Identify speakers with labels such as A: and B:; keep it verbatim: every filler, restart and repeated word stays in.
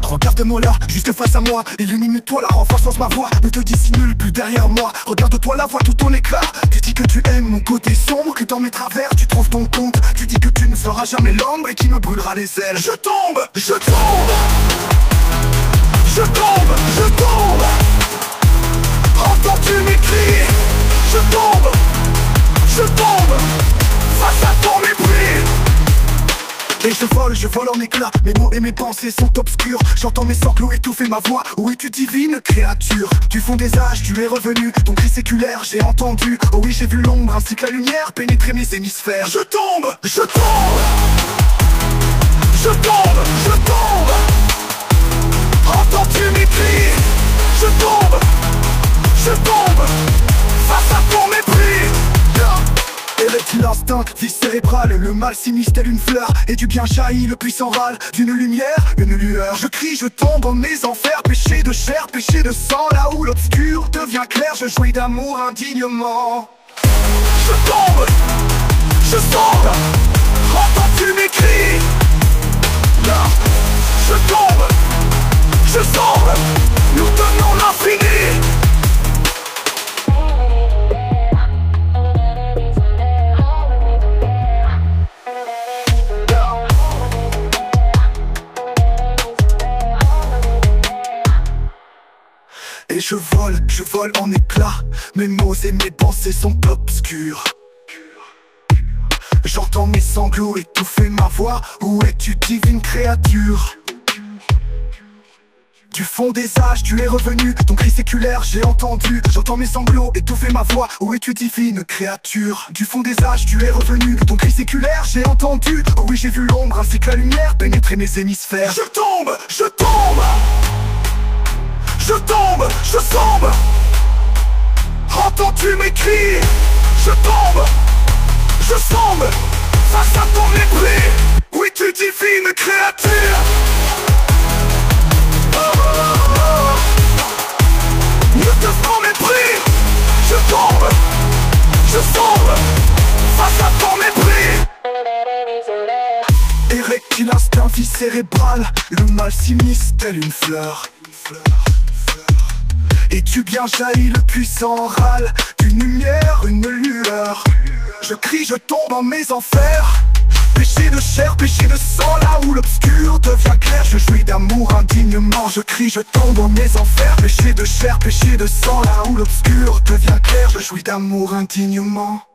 A: Regarde-moi là, juste face à moi. Illumine-toi la renforce ma voix. Ne te dissimule plus derrière moi. Regarde-toi la voix tout ton éclat. Tu dis que tu aimes mon côté sombre, que dans mes travers tu trouves ton compte. Tu dis que tu ne seras jamais l'ombre et qui me brûlera les ailes. Je tombe, je tombe, je tombe, je tombe. Entends-tu mes cris? Je tombe, je tombe face à ton mépris. Et je vole, je vole en éclats. Mes mots et mes pensées sont obscurs. J'entends mes sanglots étouffer ma voix. Où es-tu divine créature? Du fond des âges tu es revenu. Ton cri séculaire j'ai entendu. Oh oui j'ai vu l'ombre ainsi que la lumière pénétrer mes hémisphères. Je tombe, je tombe, je tombe, je tombe. Entends-tu mes cris? Je tombe, je tombe face à ton mépris. Érectile instinct, vie cérébrale, le mal s'immisce tel une fleur. Et du bien jaillit le puissant râle, d'une lumière, une lueur. Je crie, je tombe en mes enfers, péché de chair, péché de sang. Là où l'obscur devient clair, je jouis d'amour indignement. Je tombe, je sombre, entends-tu mes cris? Là, je tombe, je sombre, nous tenons l'infini. Et je vole, je vole en éclats. Mes mots et mes pensées sont obscurs. J'entends mes sanglots étouffer ma voix. Où es-tu divine créature? Du fond des âges tu es revenu. Ton cri séculaire j'ai entendu. J'entends mes sanglots étouffer ma voix. Où es-tu divine créature? Du fond des âges tu es revenu. Ton cri séculaire j'ai entendu. Oh oui j'ai vu l'ombre ainsi que la lumière pénétrer mes hémisphères. Je tombe, je tombe, je tombe, je sombre. Entends-tu mes cris? Je tombe, je sombre face à ton mépris. Oui tu divine créature. Oh, oh, oh. Ne te prends mépris. Je tombe, je sombre face à ton mépris. Érectile instinct, vie cérébrale, le mal s'immisce tel une fleur. Et tu bien jaillit le puissant râle, d'une lumière, une lueur. Je crie, je tombe en mes enfers. Péché de chair, péché de sang, là où l'obscur devient clair. Je jouis d'amour indignement. Je crie, je tombe en mes enfers. Péché de chair, péché de sang, là où l'obscur devient clair. Je jouis d'amour indignement.